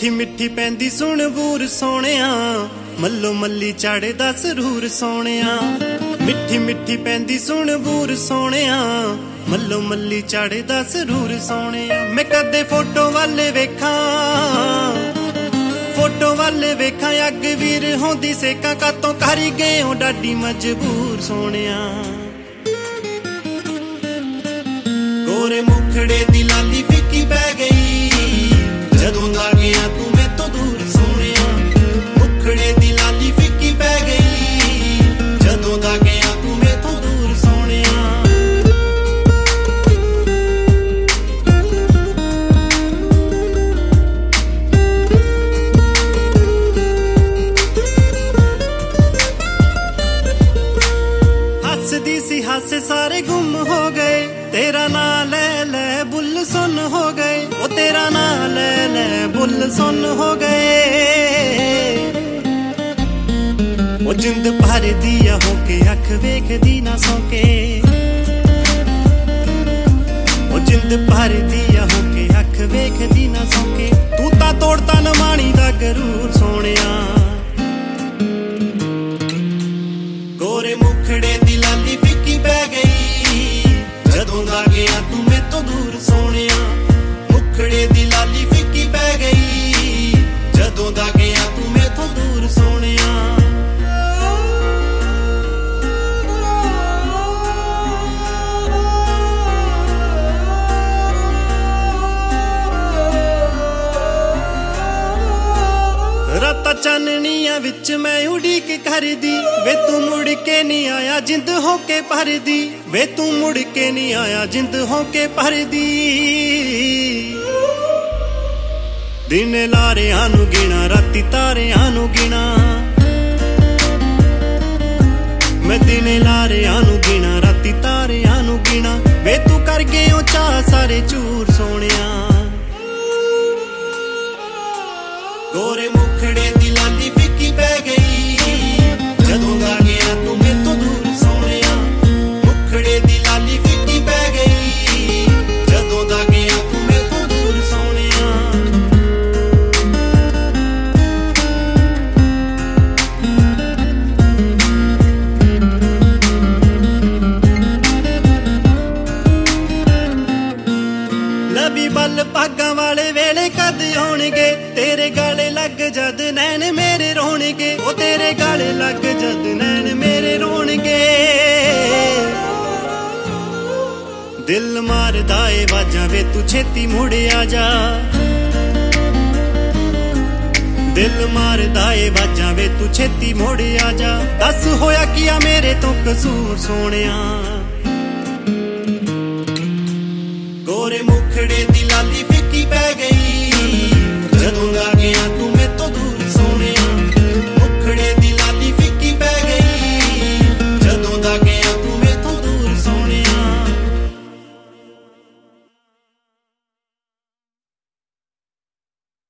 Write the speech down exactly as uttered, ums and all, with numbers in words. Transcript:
मिठी मिठी पैंदी सुन बूर सोहणिया मल्लो मल्ली चढ़दा सरूर सोहणिया। मिठी मिठी पैंदी सुन बूर सोहणिया मल्लो मल्ली चढ़दा सरूर सोहणिया। मैं कदे फोटो वाले वेखां फोटो वाले वेखां अग वीर होंदी सेका कातों कर गए हो डाडी मजबूर सोहणिया। गोरे मुखड़े दी लाली फिक्की पै गई जदों दा गया तू मैं तो दूर सोहणिया। मुखड़े दी लाली फिक्की पै गई जदों दा गया तू मैं तो दूर सोहणिया। हसदी सी हासे सारे गुम हो गए तेरा ना ले ले बुल सुन हो गए। वो तेरा ना ले ले बुल सुन हो गए। वो जिंद भर दिया होके अख वेखदी ना सौके। वो जिंद भर दिया होके अख वेखदी ना सौके। तू ता तोड़ता न माणी दा गरूर सोहणिया। गोरे मुखड़े दी लाली फिक्की पै गई जदों दा गया तू मैं तो दूर सोहणिया। मुखड़े दी लाली फिक्की पै गई जदों दा गया तू मैं तो दूर सोहणिया। राता चाननिया विच मैं उड़ीक करदी वे तू मुड़ के नहीं आया जिंद होके भरदी। वे तू मुड़ के नहीं आया जिंद होके भरदी। दिन लारियां नू गिना राती तारियां नू गिना। मैं दिन लारियां नू गिना राती तारियां नू गिना। वे तू कर गए हो चाह सारे चूर सोहणिया। गोरे मुखड़े दी लाली फिक्की पै गई जदों दा गया तू मैं तो दूर सोहणिया। मुखड़े दी लाली फिक्की पै गई जदों दा गया तू मैं तो दूर सोहणिया। नबी बल भागां वाले वेले कद आउणगे तेरे गाले लग जद नैन मेरे रोणगे। ओ तेरे गाले लग जद नैन मेरे रोणगे। दिल मारदा ए वाजां वे तू छेती मुड़ आ जा। दिल मारदा ए वाजां वे तू छेती मुड़ आ जा। दस होया किया मेरे तो कसूर सोहणिया। गोरे मुखड़े